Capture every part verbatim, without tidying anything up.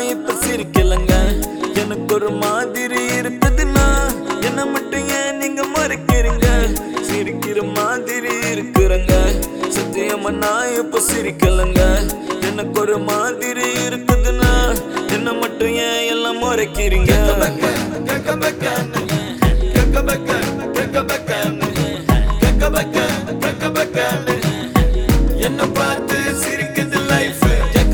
இப்ப சிரிக்கலங்க. எனக்கு ஒரு மாதிரி இருக்குதுன்னா என்ன மட்டும் ஏன் நீங்க மறைக்கிறீங்க? சிரிக்கிற மாதிரி இருக்கிறங்க, சத்தியமா நான் இப்ப சிரிக்கலங்க. எனக்கு ஒரு மாதிரி இருக்குதுன்னா என்ன மட்டும் ஏன் எல்லாம் மறைக்கிறீங்க? என்ன பார்த்து சிரிக்குது லைஃப்.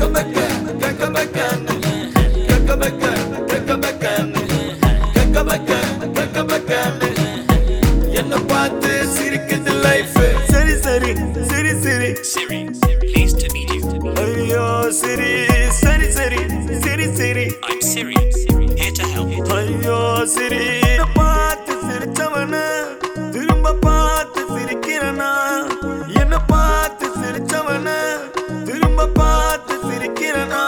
என்ன பார்த்து சிரிக்குது லைஃப். சரி சரி சரி சரி Siri, pleased to meet you. ஐயோ சரி சரி சரி சரி சரி I'm Siri, here to help. ஐயோ சரி. பார்த்து சிரிச்சவன திரும்ப பார்த்து சிரிக்கிறனா? என்ன பார்த்து சிரிச்சவன திரும்ப பார்த்து சிரிக்கிறனா?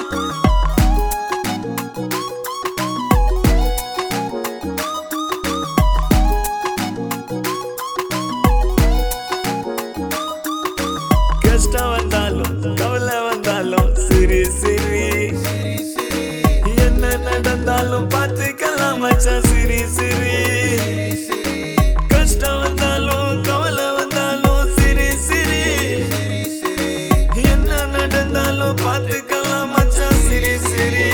கஷ்டம் வந்தாலும் கவலை வந்தாலும் சிரி சிரி, என்ன நடந்தாலும் பார்த்துக்கலாம் மச்சான் சிரி சிரி. கஷ்டம் வந்தாலும் கவலை வந்தாலும் சிரி சிரி, என்ன நடந்தாலும் பார்த்துக்கலாம் மச்சான் சிரி சிரி.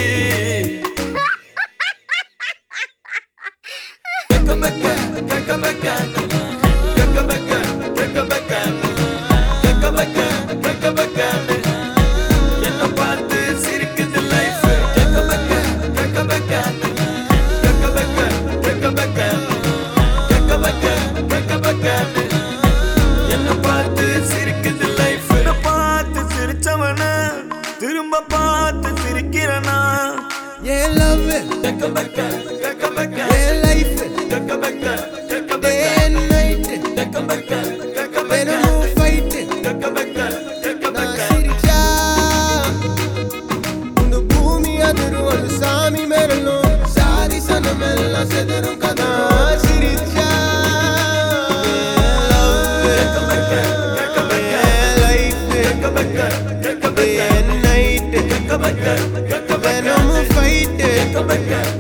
என்ன பார்த்து சிரிக்குது லைஃப். என்ன பார்த்து சிரிக்குது லைஃப். பார்த்து சிரிச்சவன திரும்ப பார்த்து சிரிக்கிறனா? என் love, N life, day and night, தினமும் fight. நான் சிரிச்சா இந்த பூமி அதிரும், அது சாமி மெரலும், சாதி சனமெல்லாம் செதறும் கதா. சிரிச்சா day and night, தினமும் fight.